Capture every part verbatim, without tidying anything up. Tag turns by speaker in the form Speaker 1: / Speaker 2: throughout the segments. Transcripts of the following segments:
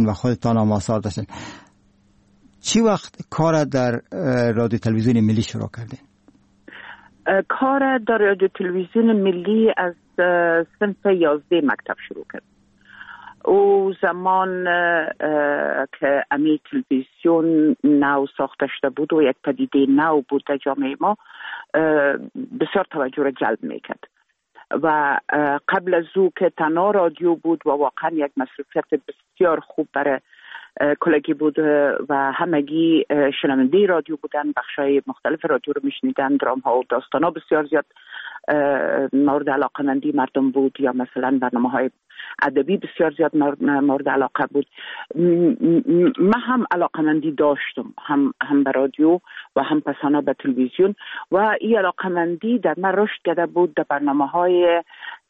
Speaker 1: و خودتان هم آثار داشتین. چی وقت کار در رادیو تلویزیون ملی شروع کردین؟
Speaker 2: کار در رادیو تلویزیون ملی از صنف یازده مکتب شروع کرد. او زمان که امی تلویزیون نو ساخته شده بود و یک پدیده نو بود در جامعه ما، بسیار توجه را جلب میکرد و قبل از او که تنها رادیو بود و واقعا یک مصروفیت بسیار خوب برای کلگی بود و همگی شنونده رادیو بودن، بخشای مختلف رادیو رو میشنیدن، درام ها و داستان ها بسیار زیاد مورد علاقمندی مردم بود، یا مثلا برنامه های ادبی بسیار زیاد مورد علاقه بود. من هم علاقمندی داشتم، هم هم به رادیو و هم پسانه به تلویزیون، و این علاقمندی در من رشد کرده بود در برنامه های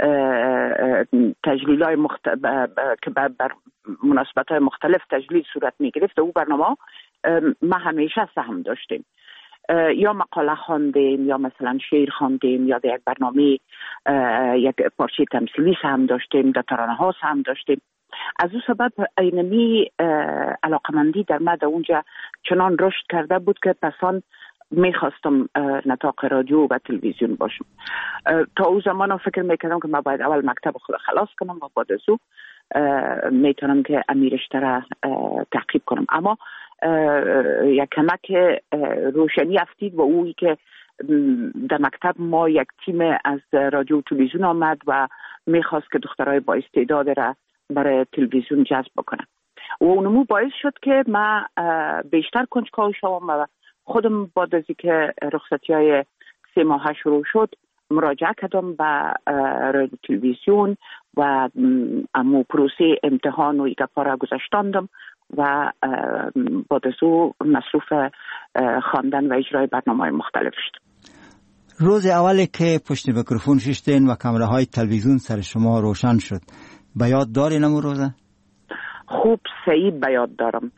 Speaker 2: تجلیل های مخت... که بر مناسبت های مختلف تجلیل صورت می گرفت. او برنامه ما همیشه سهم داشتیم، یا مقاله خواندیم، یا مثلا شعر خواندیم، یا در یک برنامه یک پارچه تمثیلی سهم داشتیم، در ترانه ها سهم داشتیم. از او سبب اینمی علاقمندی در من در اونجا چنان رشد کرده بود که پسان میخواستم نطاق رادیو و تلویزیون باشم. تا او زمان فکر میکردم که من باید اول مکتب خود خلاص کنم و بعد از او میتونم که امیرشته را تعقیب کنم. اما یک کمک روشنی افتید و اویی که در مکتب ما یک تیم از رادیو و تلویزیون آمد و میخواست که دخترای با استعداد را برای تلویزیون جذب بکنم و اونمو باعث شد که من بیشتر کنجکاو شوم و خودم بعد از اینکه رخصتی های سه ماه شروع شد مراجعه کردم به رادیو تلویزیون و امو پروسه امتحان و ایگه پارا گذاشتاندم و بعد از او مصروف خواندن و اجرای برنامه‌های مختلف شد.
Speaker 1: روز اولی که پشت میکروفون ششتین و کامره های تلویزیون سر شما روشن شد، به یاد دارین امو روزه؟ خوب
Speaker 2: صحیح به یاد دارم.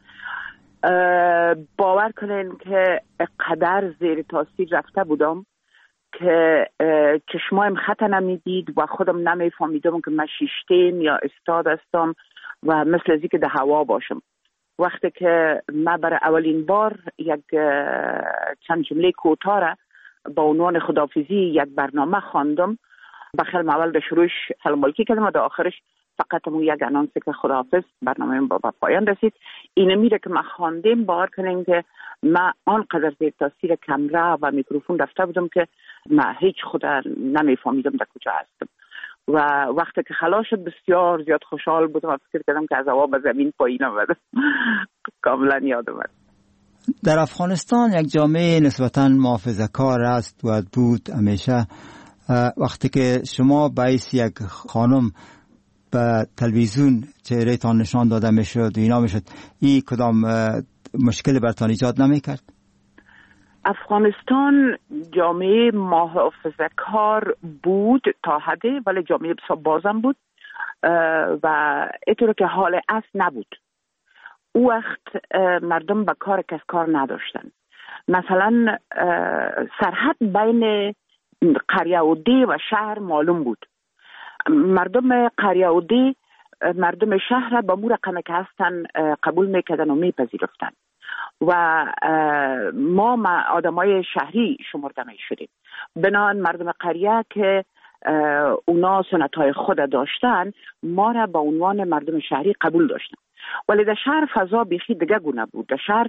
Speaker 2: باور کنین که قدر زیر تاثیر رفته بودم که چشمایم خط نمیدید و خودم نمیفهمیدم که من شیشتین یا استاد هستم و مثل ازی که در هوا باشم. وقتی که من برای اولین بار یک چند جمله کوتاه را با عنوان خداحافظی یک برنامه خواندم، بخیر اول در شروعش سلام علیکی کردم و در آخرش فقط مو یک انانس که خداحافظ، برنامه با پایان رسید. اینه میره که من خواندم، باور کنین که من آنقدر زیر تاثیر کامera و میکروفون رفته بودم که من هیچ خود نمیفهمیدم در کجا هستم و وقتی که خلاص شد بسیار زیاد خوشحال بودم و فکر کردم که از هوا به زمین پایین آمدم. کاملا یادم اومد.
Speaker 1: در افغانستان یک جامعه نسبتاً محافظه‌کار است و بود همیشه. وقتی که شما باعث یک خانم به تلویزیون چهره تان نشان داده میشد و اینا میشد، این کدام مشکل برتان ایجاد نمیکرد؟
Speaker 2: افغانستان جامعه محافظه‌کار بود تا حدی، ولی جامعه بسیار بازم بود و اینطور که حال اصل نبود. او وقت مردم به کار کس کار نداشتن. مثلا سرحد بین قریه و دی و شهر معلوم بود. مردم قریه و دی مردم شهر به مو رقم که هستن قبول میکردن و میپذیرفتن و ما آدمای شهری شمرده می شدیم. بنابراین مردم قریه که اونا سنتهای خود داشتن ما را به عنوان مردم شهری قبول داشتن، ولی در شهر فضا بیخی دیگه گونه بود. در شهر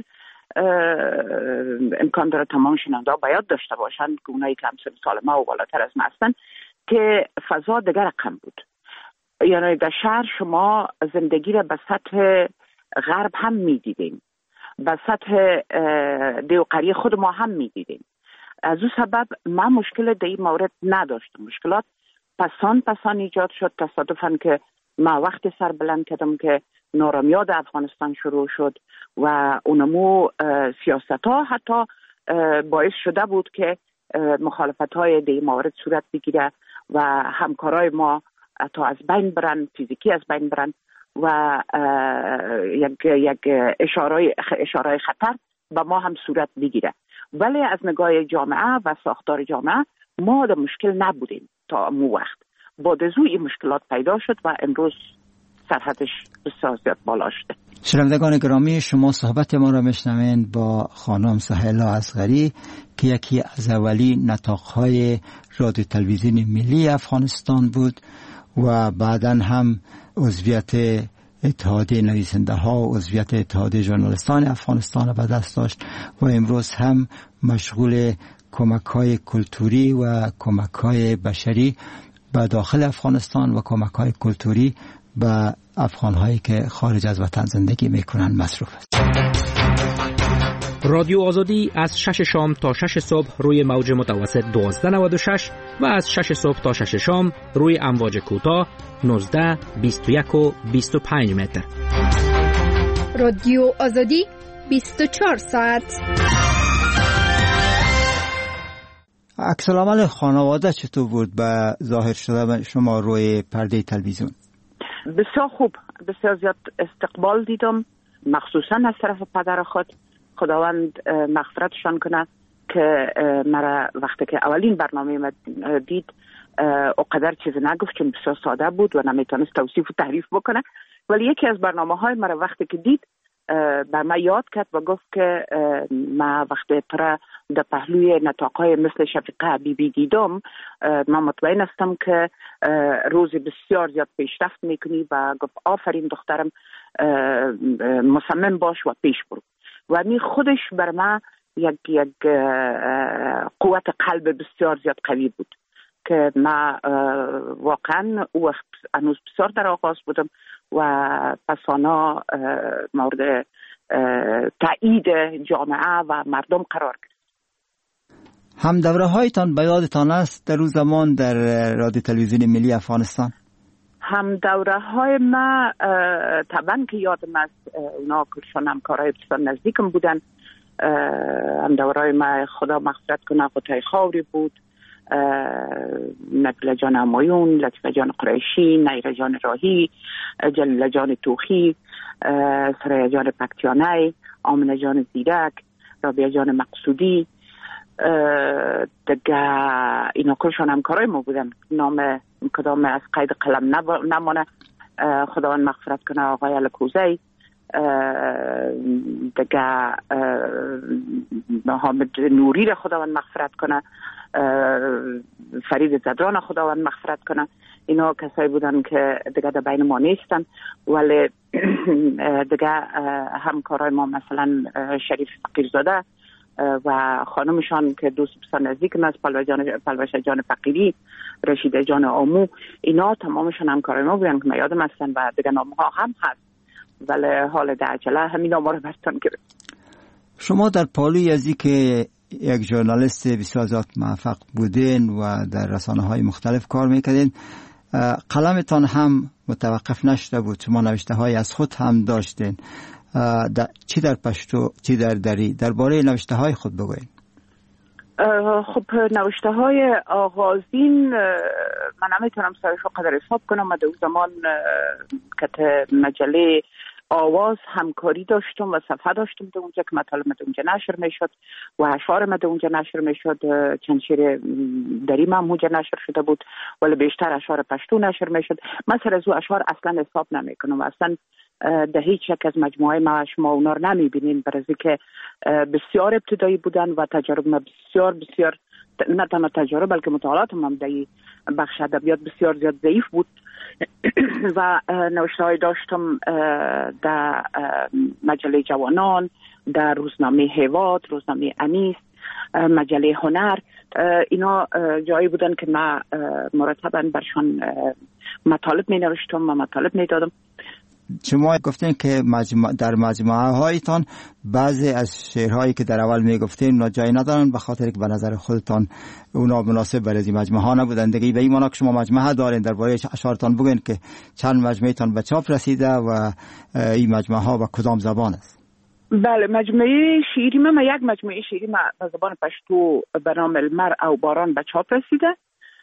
Speaker 2: امکان داره تمام شنونده ها باید داشته باشن که اونایی که همسن سال ما و بالاتر از ما هستن که فضا دیگه رقم بود. یعنی در شهر شما زندگی را به سطح غرب هم می دیدیم، به سطح دیو قریه خود ما هم می دیدیم. از او سبب من مشکل در این مورد نداشتم. مشکلات پسان پسان ایجاد شد. تصادفاً که من وقت سر بلند کردم که نارامیاد افغانستان شروع شد و اونمو سیاست ها حتی باعث شده بود که مخالفت های در این مورد صورت بگیره و همکارای ما تا از بین برن، فیزیکی از بین برن و یک یک اشاره اشاره خطر به ما هم صورت بگیره. ولی از نگاه جامعه و ساختار جامعه ما در مشکل نبودیم تا مو وقت. بعد از او این مشکلات پیدا شد و امروز سرحدش بسیار زیاد بالا شده.
Speaker 1: شنوندگان گرامی، شما صحبت ما را میشنوید با خانم سهیلا اصغری که یکی از اولی نطاق‌های رادیو تلویزیون ملی افغانستان بود و بعداً هم عضویت اتحادیه نویسنده ها و عضویت اتحادیه ژورنالیستان افغانستان را به دست داشت و امروز هم مشغول کمک های کلتوری و کمک های بشری به داخل افغانستان و کمک های کلتوری به افغان هایی که خارج از وطن زندگی میکنند مصروف است.
Speaker 3: رادیو آزادی از شش شام تا شش صبح روی موج متوسط دوازده نود و شش و از شش صبح تا شش شام روی امواج کوتاه نوزده بیست و یک و بیست و پنج متر.
Speaker 4: رادیو آزادی بیست و چهار ساعت.
Speaker 1: عکس العمل خانواده چطور بود به ظاهر شده شما روی پرده تلویزیون؟
Speaker 2: بسیار خوب، بسیار زیاد استقبال دیدم، مخصوصا از طرف پدر خود. خداوند مغفرتشان کنه که مرا وقتی که اولین برنامه ما دید اقدر چیز نگفت، چون بسیار ساده بود و نمیتونست توصیف و تعریف بکنه، ولی یکی از برنامه های مرا وقتی که دید بر من یاد کرد و گفت که ما وقتی ترا در پهلوی نطاق‌های مثل شفیقه حبیبی دیدم، من مطمئن هستم که روزی بسیار زیاد پیشرفت میکنی و گفت آفرین دخترم، مصمم باش و پیش برو. و می خودش بر من یک یک قوت قلب بسیار زیاد قوی بود که ما واقعا او وقت هنوز بسیار در آغاز بودم و پسانا مورد تایید جامعه و مردم قرار گرفت.
Speaker 1: هم دوره هایتان به یادتان است در روز زمان در رادیو تلویزیون ملی افغانستان؟
Speaker 2: هم دوره های ما طبعا که یادم است، اونا کلشان همکارای بسیار نزدیکم بودن. هم دوره های ما خدا مغفرت کنه قطعه خاوری بود، نبیل جان امایون، لطفه جان قریشی، نیره جان راهی، جلیل جان توخی، سریا جان پکتیانه، آمنه جان زیرک، رابعه جان مقصودی، دیگه اینا کلشان همکارای ما بودن. نام کدام از قید قلم نمانه، خداوند مغفرت کنه آقای الکوزی، دیگه حامد نوری را خداوند مغفرت کنه، فرید زدران خداوند مغفرت کنه. اینا کسایی بودن که دیگه در بین ما نیستن، ولی دیگه همکارای ما مثلا شریف فقیرزاده و خانمشان که دوست بسیار نزدیکم است، پلوشه جان فقیری، رشیده جان آمو، اینا تمامشان همکارای ما بودن که من یادم هستن و دیگه نامها هم هست، ولی حال در عجله همین نامها رو برتان گرفت.
Speaker 1: شما در پالوی ازی که یک ژورنالیست بسیار زیاد موفق بودین و در رسانه های مختلف کار میکردین، قلمتان هم متوقف نشده بود، شما نوشته های از خود هم داشتین، در چی در پشتو چی در دری، درباره نوشته های خود بگوین.
Speaker 2: خب نوشته های آغازین من نمیتونم سرشو قدر حساب کنم. من در اون زمان که مجله آواز همکاری داشتم و صفحه داشتم در اونجا که مطالب در اونجا نشر میشد و اشعار در اونجا نشر میشد. چند شعر دری من اونجا نشر شده بود، ولی بیشتر اشعار پشتو نشر میشد. من سر از او اشعار اصلا حساب نمیکنم، اصلا در هیچ یک از مجموعه ما شما اونا رو نمیبینین، برای که بسیار ابتدایی بودن و تجارب ما بسیار بسیار نه تنها تجارب بلکه مطالعات هم در بخش ادبیات بسیار زیاد ضعیف بود و نوشته های داشتم در مجله جوانان، در روزنامه هیواد، روزنامه انیس، مجله هنر. اینا جایی بودن که ما مرتبا برشان مطالب می نوشتم و مطالب می دادم.
Speaker 1: شما گفتین که مجموع در مجموعه هایتان بعضی از شعرهایی که در اول میگفتین اونا جای ندارن به خاطر که به نظر خودتان اونا مناسب برای این مجموعه ها نبودن دیگه. به این معنی که شما مجموعه دارین، درباره اشعارتان بگین که چند مجموعه‌تان به چاپ رسیده و این مجموعه ها به کدام زبان است؟
Speaker 2: بله، مجموعه شعری من یک مجموعه شعری من به زبان پشتو به نام المرء او باران به چاپ رسیده.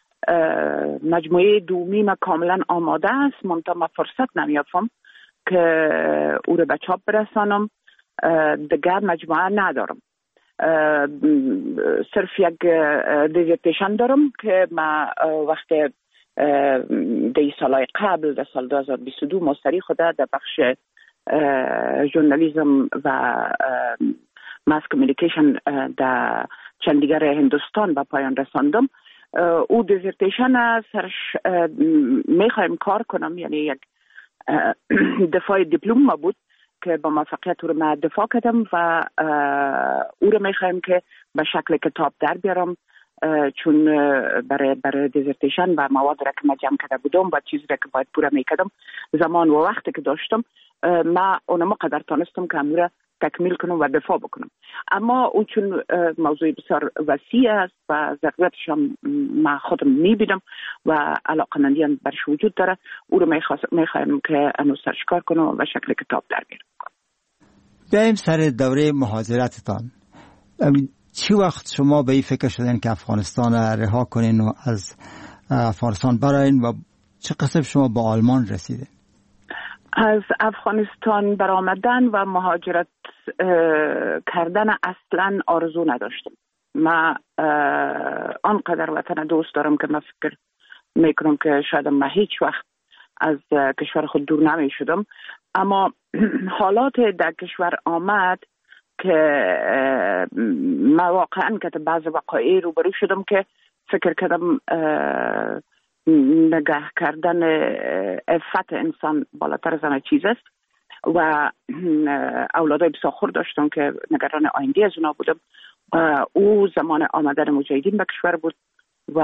Speaker 2: مجموعه دومی من کاملا آماده است، منتها من فرصت نمیافم که او رو به چاپ برسانم. دیگر مجموعه ندارم، صرف یک دیزرتیشن دارم که من وقت دی سالهای قبل در سال دو هزار و بیست و دو مستری خود در بخش ژورنالیسم و ماس کمیونیکیشن در چندیگر هندوستان به پایان رساندم. او دیزرتیشن سرش میخوایم کار کنم، یعنی یک دفاع دیپلم ما بود که با موفقیت رو من دفاع کردم و او رو میخوایم که به شکل کتاب در بیارم، چون برای برای دیزرتیشن و مواد را که من جمع کرده بودم و چیزی را که باید پوره میکردم زمان و وقتی که داشتم من اونم قدر تانستم که امور را تکمیل کنم و دفاع بکنم. اما اون چون موضوع بسیار وسیع است و ضرورتش هم من خودم میبینم و علاقمندی برش وجود داره، او رو میخوایم که انو سرش کار کنم و شکل کتاب در بیارم.
Speaker 1: بیایم سر دوره مهاجرتتان. چی وقت شما به این فکر شدین که افغانستان رها کنین و از افغانستان براین و چه قسم شما با آلمان رسیدین؟
Speaker 2: از افغانستان برآمدن و مهاجرت کردن اصلا آرزو نداشتم. من آنقدر وطن دوست دارم که من فکر میکنم که شاید من هیچ وقت از کشور خود دور نمی شدم، اما حالات در کشور آمد که من واقعا که بعض وقایع روبرو شدم که فکر کردم نگه کردن عفت انسان بالاتر از همه چیز است و اولادای بسیار داشتم که نگران آینده از اونا بودم. او زمان آمدن مجاهدین به کشور بود و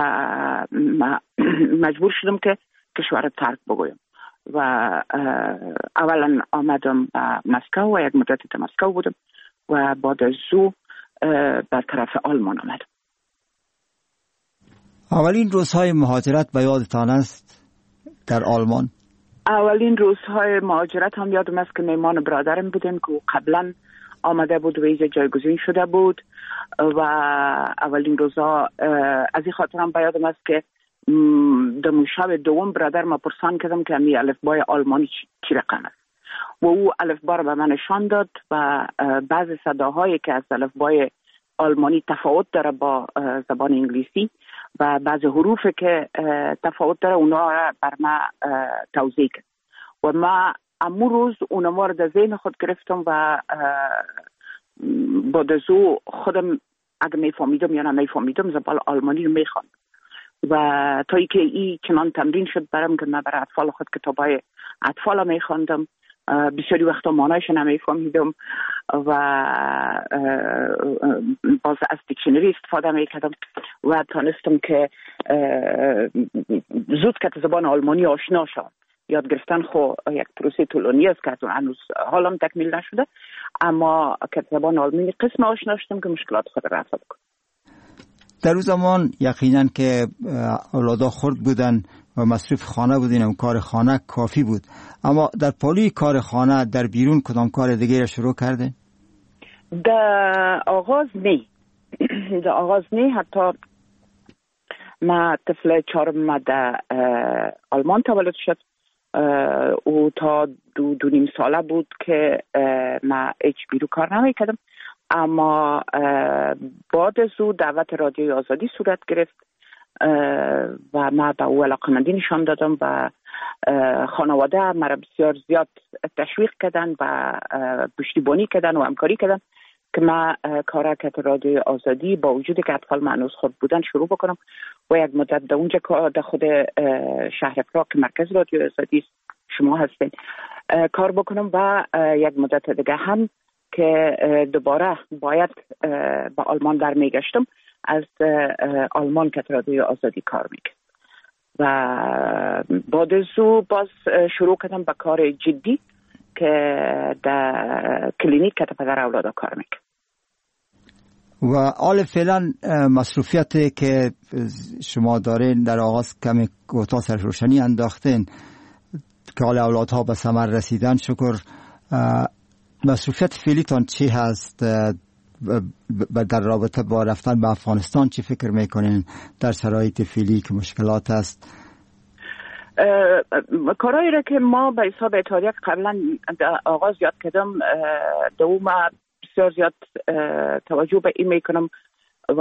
Speaker 2: مجبور شدم که کشور رو ترک بگویم و اولا آمدم به مسکو و یک مدتی در مسکو بودم و بعد از او به طرف آلمان آمدم.
Speaker 1: اولین روزهای مهاجرت به یادتان است در آلمان؟
Speaker 2: اولین روزهای مهاجرت هم یادم است که میمان برادرم بودیم که قبلا آمده بود و اینجا جایگزین شده بود و اولین روزها از این خاطر هم به یادم است که در شب دوم برادر ما پرسان کردم که می الفبای آلمانی چی رقم است و او الفبا رو به من نشان داد و بعض صداهایی که از الفبای آلمانی تفاوت داره با زبان انگلیسی و بعض حروف که تفاوت داره اونا را بر ما توضیح کرد و ما امو روز اونا رو در ذهن خود گرفتم و بعد از او خودم اگه میفهمیدم یا نمیفهمیدم زبان آلمانی رو میخواندم و تا ای که ای چنان تمرین شد برام که من برای اطفال خود کتابای اطفال میخواندم. بسیاری وقتا معنایش نمیفهمیدم و باز از دیکشنری استفاده میکردم و تانستم که زود که زبان آلمانی آشنا شدم. یاد گرفتن خو یک پروسه طولانی است که هنوز حالم تکمیل نشده، اما که زبان آلمانی قسم آشنا شدم که مشکلات خود رفع بکنم.
Speaker 1: در اون زمان یقینا که اولادا خرد بودن و مصروف خانه بودین و کار خانه کافی بود، اما در پالوی کار خانه در بیرون کدام کار دیگه را شروع کردین؟
Speaker 2: در آغاز نه در آغاز نه حتی ما طفل چهارم در آلمان تولد شد او تا دو دو نیم ساله بود که ما هیچ بیرون کار نمی کردم، اما بعد از او دعوت رادیوی آزادی صورت گرفت و ما به او علاقمندی نشان دادم و خانواده مرا بسیار زیاد تشویق کردن و پشتیبانی کردن و همکاری کردن که ما کارکت رادیوی آزادی با وجودی که اطفال معنوس خود بودن شروع بکنم و یک مدت در اونجا در خود شهر پراگ که مرکز رادیوی آزادی شما هستین کار بکنم و یک مدت دیگه هم که دوباره باید به آلمان برمیگشتم از آلمان که رادیوی آزادی کار میکرد و بعد از او باز شروع کردم به کار جدی که در کلینیک که پدر اولادا کار میکرد
Speaker 1: و حال فعلا مصروفیتی که شما دارین در آغاز کمی گوتا سر روشنی انداختین که حال اولادها به ثمر رسیدن شکر. مصروفیت فعلیتان چی هست در رابطه با رفتن به افغانستان؟ چی فکر میکنین در شرایط فعلی که مشکلات هست؟
Speaker 2: کارهایی را که ما به حساب اتحادیه قبلا آغاز یاد کردم دوم بسیار زیاد توجه به این میکنم و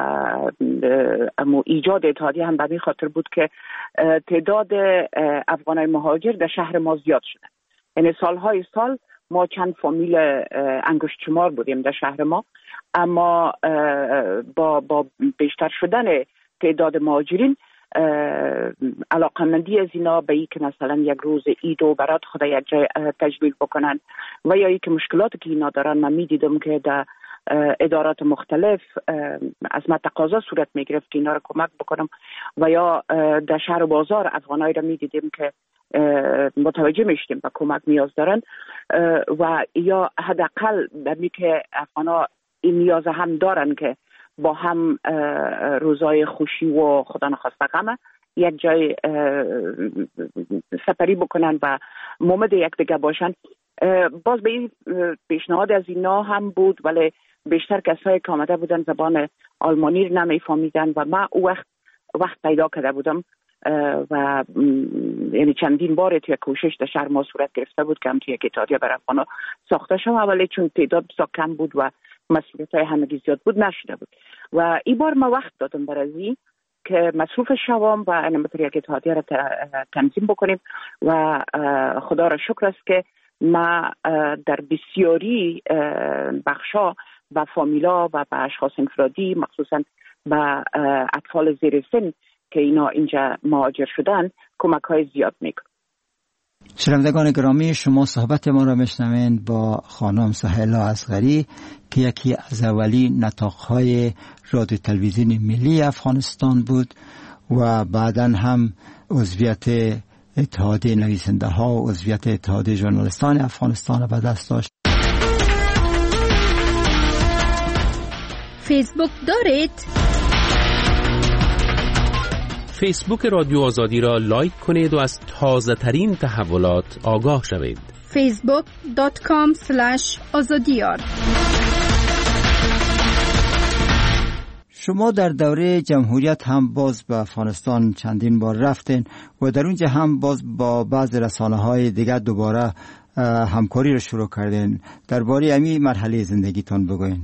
Speaker 2: اما ایجاد اتحادیه هم به این خاطر بود که تعداد افغانای مهاجر در شهر ما زیاد شده. یعنی سالهای سال ما چند فامیل انگشت شمار بودیم در شهر ما، اما با با بیشتر شدن تعداد مهاجرین علاقمندی از اینا به این که مثلا یک روز عید و برات خود یک جای تجلیل بکنن و یا ای که مشکلاتی که اینا دارن، من میدیدم که در ادارات مختلف از من تقاضا صورت میگرفت که اینا رو کمک بکنم و یا در شهر و بازار افغانایی را میدیدیم که متوجه میشتیم به کمک نیاز دارن و یا حداقل برمی که افغانا این نیاز هم دارن که با هم روزای خوشی و خدا نخواسته غم یک جای سپری بکنن و مومد یک دیگه باشن. باز به این پیشنهاد از اینا هم بود، ولی بیشتر کسایی که آمده بودن زبان آلمانی رو نمیفهمیدن و من او وقت وقت پیدا کرده بودم و یعنی چندین بار توی کوشش در شهر ما صورت گرفته بود که هم توی یک اتحادیه برای افغانا ساخته شد، ولی چون تعداد بسیار کم بود و مسئولیت های همگی زیاد بود نشده بود و این بار ما وقت دادم برای که مصروف شوام و انمتر یک اتحادیه را تنظیم بکنیم و خدا را شکر است که ما در بسیاری بخشا و فامیلا و به اشخاص انفرادی مخصوصا به اطفال زیر سن که اینا اینجا مهاجر شدن کمک های زیاد میکنن.
Speaker 1: شنوندگان گرامی، شما صحبت ما را میشنوین با خانم سهیلا اصغری که یکی از اولین نطاق‌های رادیو تلویزیون ملی افغانستان بود و بعداً هم عضویت اتحادیه نویسنده ها و عضویت اتحادیه ژورنالیستان افغانستان را به دست داشت.
Speaker 4: فیسبوک دارید؟
Speaker 3: فیسبوک رادیو آزادی را لایک کنید و از تازه ترین تحولات آگاه شوید.
Speaker 4: فیسبوک دات کام اسلش آزادیار.
Speaker 1: شما در دوره جمهوریت هم باز به افغانستان چندین بار رفتین و در اونجا هم باز با بعض رسانه‌های دیگر دوباره همکاری رو شروع کردین. درباره همین مرحله زندگیتون بگوین.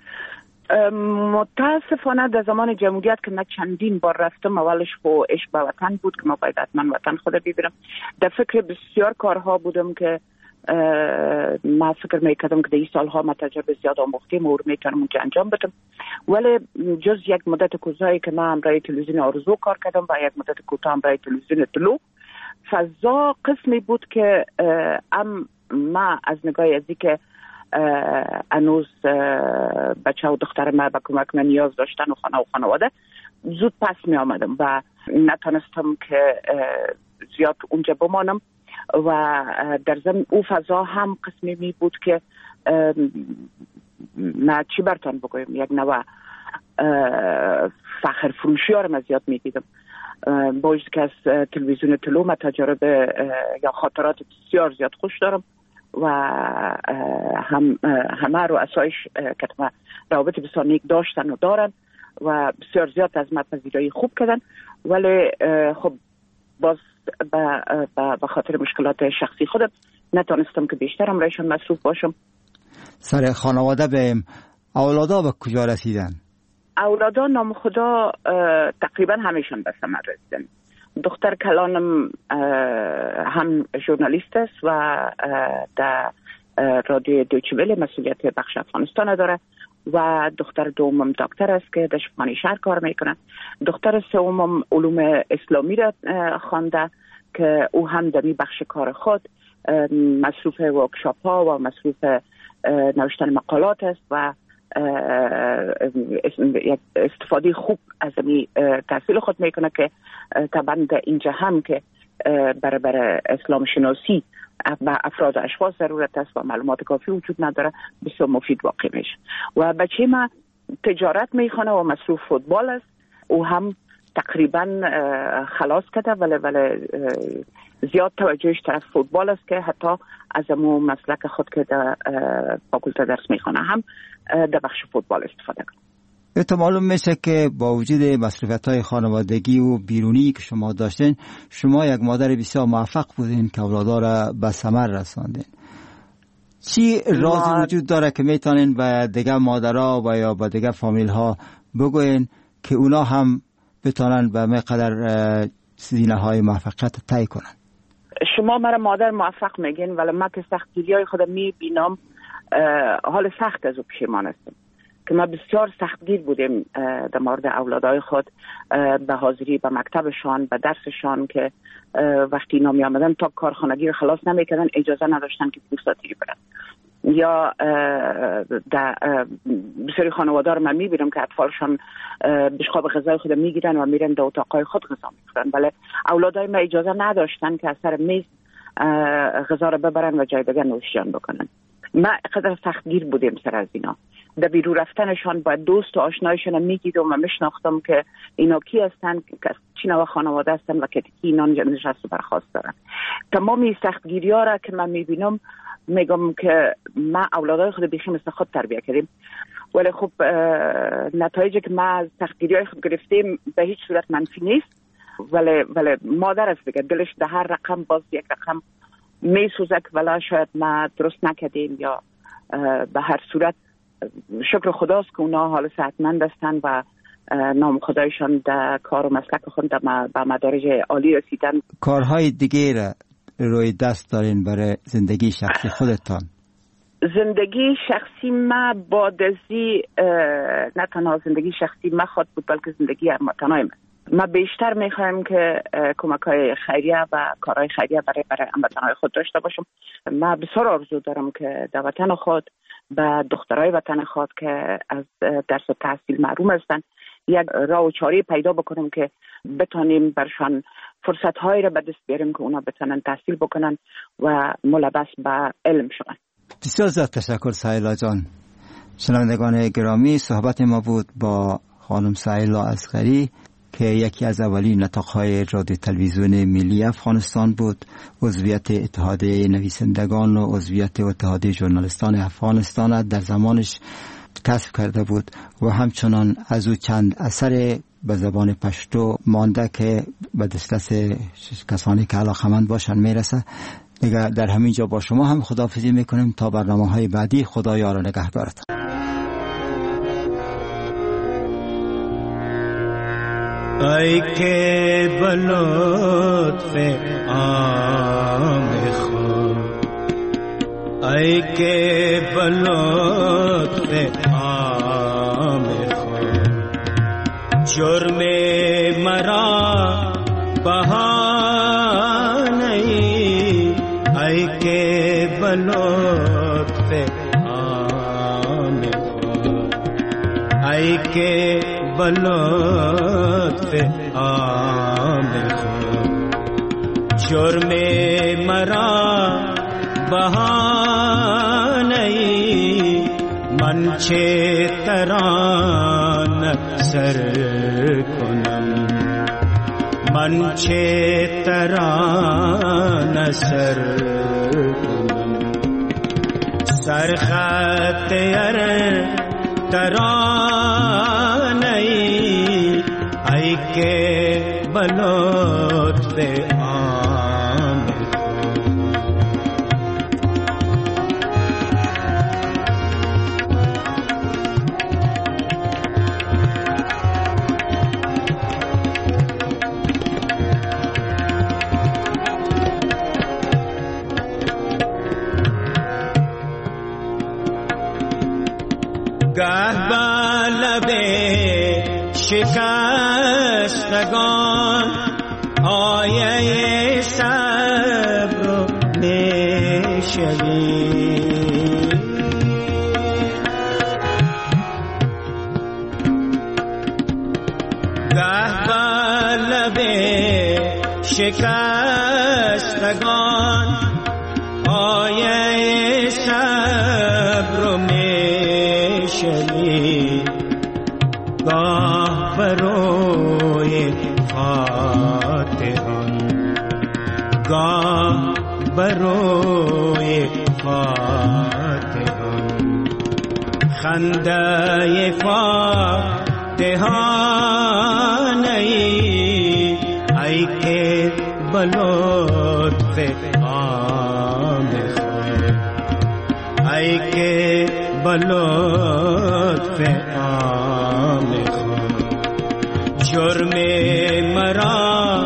Speaker 2: متاسفانه در زمان جمهوریت که من چندین بار رفتم، اولش با عشق به وطن بود که ما باید حتما وطن خود ببینم. در فکر بسیار کارها بودم که ما فکر میکردم که در این سالها ما تجربه زیاد آموختیم و میتونم اونجا انجام بدم، ولی جز یک مدت کوتاهی که من همراه تلویزیون آرزو کار کردم و یک مدت کوتاه همراه تلویزیون طلوع، فضا قسمی بود که ام ما از نگاه ازی که انوز بچه و دختر ما به کمک من نیاز داشتن و خانه و خانواده زود پس می آمدم و نتونستم که زیاد اونجا بمانم و در ضمن او فضا هم قسمی می بود که من چی برتان بگویم یک نوع فخر فروشی ها رو من زیاد می دیدم. با وجود که از تلویزیون طلوع من تجربه یا خاطرات بسیار زیاد خوش دارم و هم همه رو اسایش که روابط بسیار نیک داشتن و دارن و بسیار زیاد از من پذیرایی خوب کردن، ولی خب باز به خاطر مشکلات شخصی خودم نتونستم که بیشتر هم رایشان مصروف باشم.
Speaker 1: سر خانواده بهم اولادا به کجا رسیدن؟
Speaker 2: اولادا نام خدا تقریبا همیشون به ثمر رسیدن. دختر کلانم هم ژورنالیست است و در رادیو دویچه وله مسئولیت بخش افغانستان داره و دختر دومم دکتر است که در شفاخانه شهر کار میکنه. دختر سومم علوم اسلامی را خوانده که او هم در این بخش کار خود مصروف ورکشاپ ها و مصروف نوشتن مقالات است و استفاده خوب از این تحصیل خود میکنه که طبعا در اینجا هم که برای برای اسلام شناسی و افراد و اشخاص ضرورت است و معلومات کافی وجود نداره، بسیار مفید واقع میشه. و بچه ما تجارت میخونه و مصروف فوتبال است، او هم تقریبا خلاص کرده ولی ولی زیاد توجهش طرف فوتبال است که حتی از امو مسلک خود که در فاکولته درس میخونه هم در بخش فوتبال استفاده کنه.
Speaker 1: تو معلوم میشه که با وجود مصروفیت‌های خانوادگی و بیرونی که شما داشتین، شما یک مادر بسیار موفق بودین که اولادا را به ثمر رساندین. چی رازی وجود داره که میتونین به دیگه مادرها و یا به دیگه فامیل ها بگوین که اونا هم بتونن به مقدار زینه های موفقیت تای کنن.
Speaker 2: شما مرا مادر موفق میگین، ولی من که سختگیری های خودم میبینم حال سخت از او پشیمان هستم که ما بسیار سختگیر بودیم در مورد اولادای خود، به حاضری به مکتبشان، به درسشان، که وقتی اینا می آمدن تا کارخانگی رو خلاص نمیکردن اجازه نداشتن که پوستاتیری برن. یا در بسیاری خانواده رو من میبینم که اطفالشان بشقاب غذای خود میگیرن و میرن در اتاقای خود غذا میخورن، ولی اولادای ما اجازه نداشتن که از سر میز غذا رو ببرن و جای دیگر نوشیان بکنن. ما قدر سختگیر بودیم سر از اینا. در بیرون رفتنشان با دوست و آشنایشان میگیدم و میشناختم که اینا کی هستن، که چی نوع خانواده هستن و که کی اینا نشست و برخواست دارن. تمامی سختگیری ها را که من میبینم میگم که ما اولادای خود بیخی مثل خود تربیه کردیم، ولی خب نتایجی که ما از سختگیری های خود گرفتیم به هیچ صورت منفی نیست، ولی ولی مادر است دیگه، دلش در هر رقم باز یک رقم میسوزه که ولی شاید ما درست نکردیم، یا به هر صورت شکر خداست که اونا حال صحتمند هستن و نام خدایشان در کار و مسلک خود به مدارج عالی رسیدن.
Speaker 1: کارهای دیگه را روی دست دارین برای زندگی شخصی خودتان؟
Speaker 2: زندگی شخصی ما با دزی نه تنها زندگی شخصی ما خود بود، بلکه زندگی هموطنای من. ما بیشتر میخوایم که کمک‌های خیریه و کارهای خیریه برای برای هموطنای خود داشته باشم. ما بسیار آرزو دارم که در وطن خود به دخترای وطن خود که از درس و تحصیل محروم هستند یک راه و چاره پیدا بکنیم که بتونیم برشان فرصت‌هایی را به دست بیاریم که اونا بتونن تحصیل بکنن و ملبس به علم شون.
Speaker 1: بسیار زیاد تشکر سهیلا جان. شنوندگان گرامی، صحبت ما بود با خانم سهیلا اصغری که یکی از اولین نطاق‌های رادیو تلویزیون ملی افغانستان بود، عضویت اتحادیه نویسندگان و عضویت اتحادیه ژورنالیستان افغانستان در زمانش کسب کرده بود و همچنان از او چند اثر به زبان پشتو مانده که به دسترس کسانی که علاقه‌مند باشن میرسه. دیگه در همین جا با شما هم خداحافظی میکنیم تا برنامه‌های بعدی. خدا یار و نگهدارتان.
Speaker 5: ای که بلطف عام خود، ای که بلطف عام خود، جرم مرا بهانه ای، ای که بلطف عام خود، ای که بلطف عام خود، جرم مرا بهانه ای، من چه تران سر کنم، من چه تران سر کنم، سرخط ار ترانه ای، ای که بلطف عام خود. گه با لب شکستگان آیه صبر میشوی، گه با لب شکستگان آیه صبر میشوی، گاه بروی فاتحان، گاه بروی فاتحان، خنده فاتحان ای، ای که بلطف عام خود، ای که بلطف عام خود جرم مرا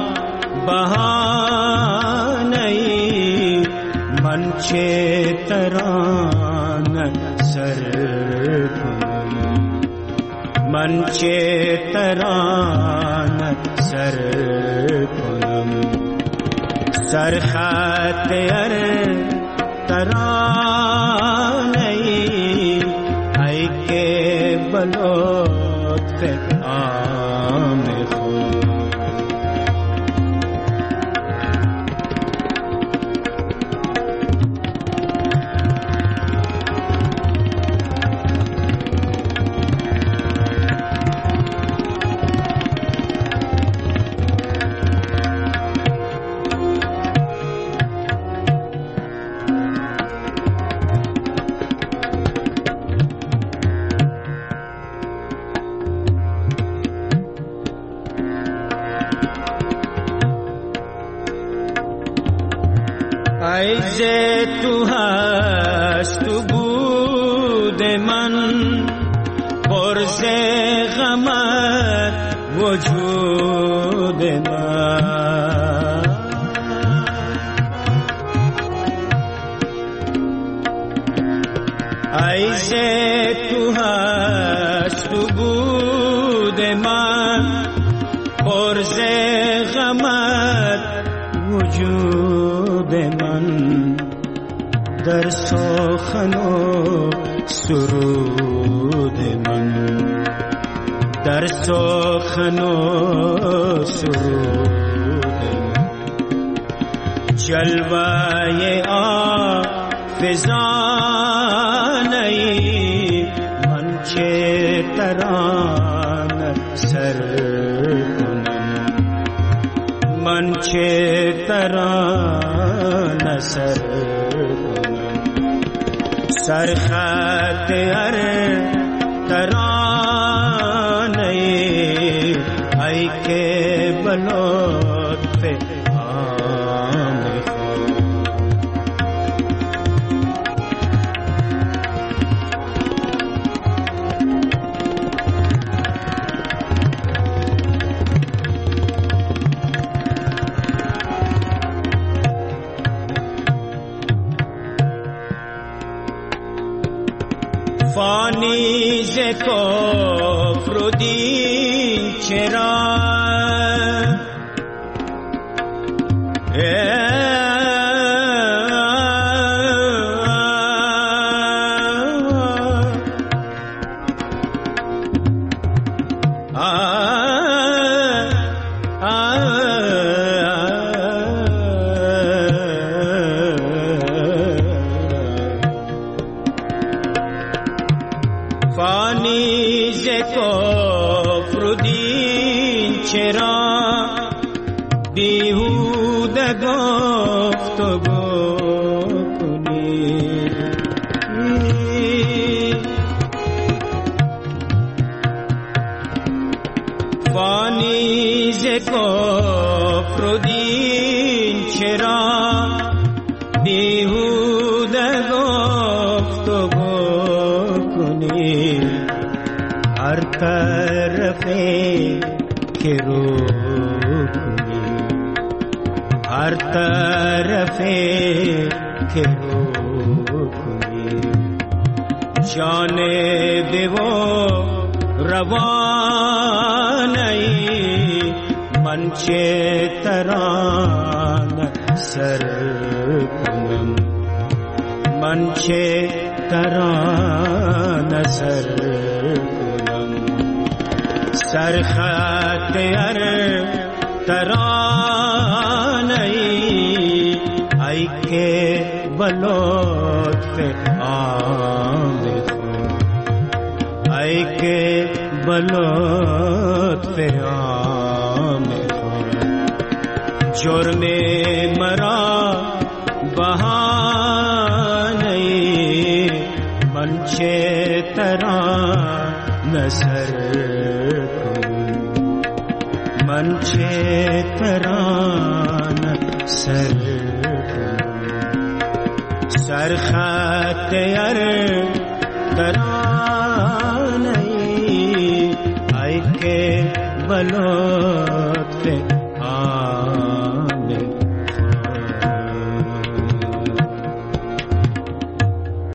Speaker 5: بهانه‌ای من چه ترانه سر کنم من چه ترانه سر کنم سرخط ار ترانه‌ای ای که بلطف عام خود عیز تو هست تو بود من پرز غمت وجود من عیز تو هست تو بود من پرز غمت وجود من در سخن و سرود من در سخن و سرود من جلوه آفزانه‌ای من چه ترانه سر کنم من چه ترانه سر سرخط ار ترانه‌ای ای که بلطف عام خود فانی ز کفر و دین چرا فانی ز کفر و دین چرا بیهوده گفت و گو کنی فانی ز کفر و دین چرا بیهوده گفت و گو کنی هر طرفی که رو کنی هر طرفی که رو کنی جانب و روانه‌ای من چه ترانه سر کنم من چه ترانه سر کنم سرخط ار ترانه‌ای ای که بلطف عام خود ای که بلطف عام خود جرم مرا بهانه‌ای من چه ترانه سر کنم من چه ترانه سر کنم سرخط ار درانی ای که بلو